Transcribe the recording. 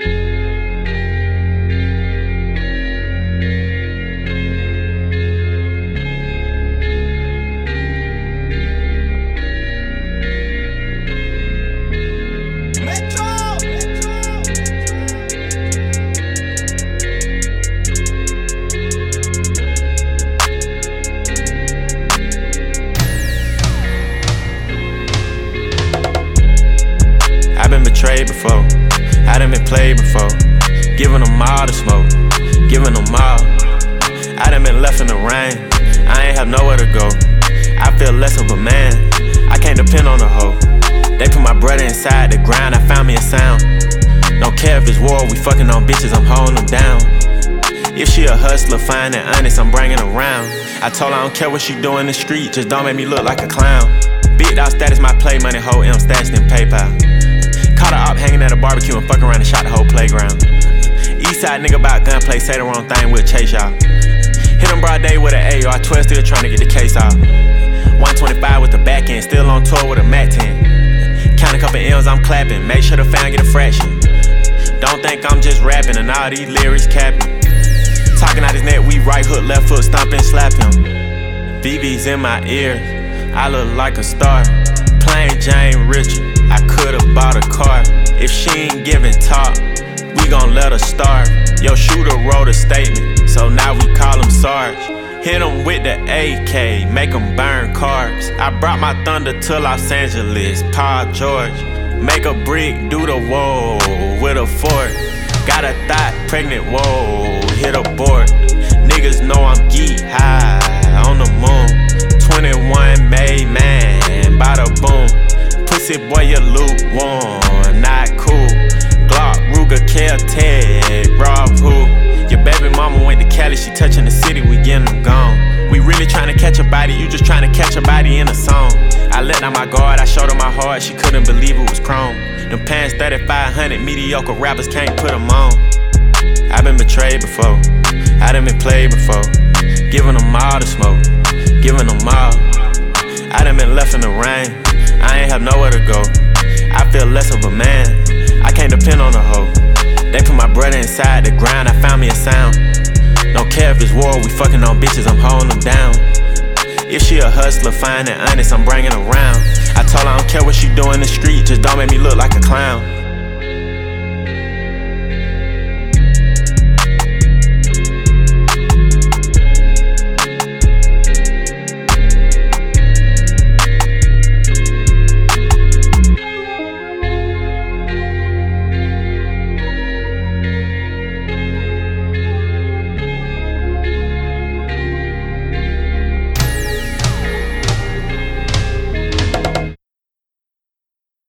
Betrayed before, I done been played before. Giving them all the smoke, giving them all. I done been left in the rain, I ain't have nowhere to go. I feel less of a man, I can't depend on a hoe. They put my brother inside the grind, I found me a sound. Don't care if it's war, we fucking on bitches, I'm holding them down. If she a hustler, fine and honest, I'm bringing her around. I told her I don't care what she do in the street, just don't make me look like a clown. Big dog status, my play money, whole M stashed in PayPal. Caught her up hanging at a barbecue and fuck around and shot the whole playground. Eastside nigga about gunplay, say the wrong thing, we'll chase y'all. Hit him broad day with an AR, 12 still trying to get the case off. 125 with the back end, still on tour with a Mac 10. Count a couple M's, I'm clapping, make sure the fan get a fraction. Don't think I'm just rapping and all these lyrics capping. Talking out his neck, we right hook, left foot, stomp and slap him. VV's in my ears, I look like a star. Plain Jane Richard, I could've bought a car. If she ain't giving talk, we gon' let her starve. Yo, shooter wrote a statement, so now we call him Sarge. Hit him with the AK, make him burn carbs. I brought my thunder to Los Angeles, Paul George. Make a brick, do the whoa with a fork. Got a thought, pregnant, whoa, hit a board. Niggas know I'm geek high on the moon. 21 made man, bada boom. Pussy boy, you lukewarm, not cool. Glock, Ruger, Kel-Tec, Rob who? Your baby mama went to Cali, she touching the city, we getting them gone. We really tryna catch a body, you just tryna catch a body in a song. I let down my guard, I showed her my heart, she couldn't believe it was chrome. Them pants 3500, mediocre rappers can't put them on. I been betrayed before, I done been played before. Giving them all the smoke, giving them all. I done been left in the rain, I ain't have nowhere to go. I feel less of a man, I can't depend on a hoe. They put my brother inside the grind, I found me a sound. Don't care if it's war, we fucking on bitches, I'm holding them down. If she a hustler, fine and honest, I'm bringing her around. I told her I don't care what she do in the street, just don't make me look like a clown.